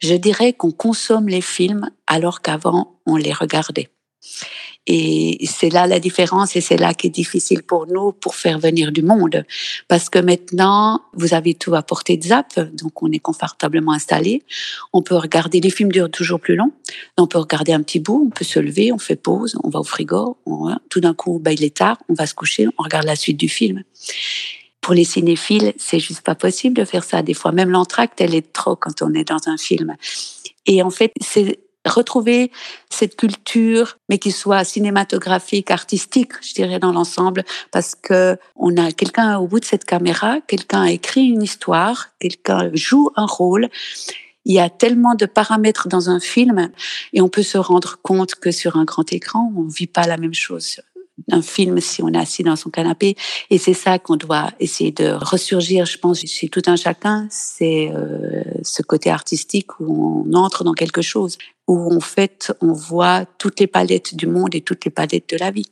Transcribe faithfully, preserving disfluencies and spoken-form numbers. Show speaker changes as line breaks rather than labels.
Je dirais qu'on consomme les films alors qu'avant, on les regardait. Et c'est là la différence et c'est là qui est difficile pour nous pour faire venir du monde. Parce que maintenant, vous avez tout à portée de zappe, donc on est confortablement installé. On peut regarder, les films durent toujours plus long. On peut regarder un petit bout, on peut se lever, on fait pause, on va au frigo, on, tout d'un coup, bah, il est tard, on va se coucher, on regarde la suite du film. Pour les cinéphiles, c'est juste pas possible de faire ça. Des fois, même l'entracte, elle est trop quand on est dans un film. Et en fait, c'est retrouver cette culture, mais qui soit cinématographique, artistique, je dirais, dans l'ensemble, parce que on a quelqu'un au bout de cette caméra, quelqu'un a écrit une histoire, quelqu'un joue un rôle. Il y a tellement de paramètres dans un film et on peut se rendre compte que sur un grand écran, on vit pas la même chose. Un film si on est assis dans son canapé, et c'est ça qu'on doit essayer de ressurgir, je pense, chez tout un chacun, c'est euh, ce côté artistique où on entre dans quelque chose, où en fait on voit toutes les palettes du monde et toutes les palettes de la vie.